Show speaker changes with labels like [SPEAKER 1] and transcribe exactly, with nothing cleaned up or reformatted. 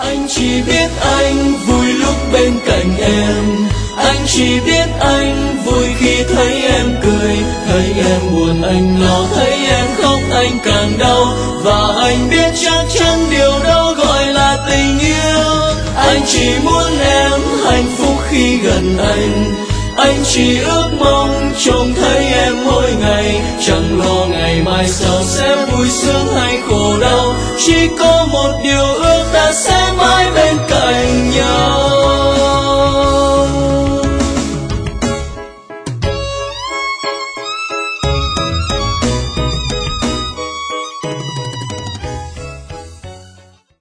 [SPEAKER 1] Anh chỉ biết anh vui lúc bên cạnh em. Anh chỉ biết anh vui khi thấy em cười. Thấy em buồn anh lo, thấy em khóc anh càng đau. Và anh biết chắc chắn điều đó gọi là tình yêu. Anh chỉ muốn em hạnh phúc khi gần anh. Anh chỉ ước mong trông thấy em mỗi ngày. Chẳng lo ngày mai sau sẽ vui sướng hay khổ đau. Chỉ có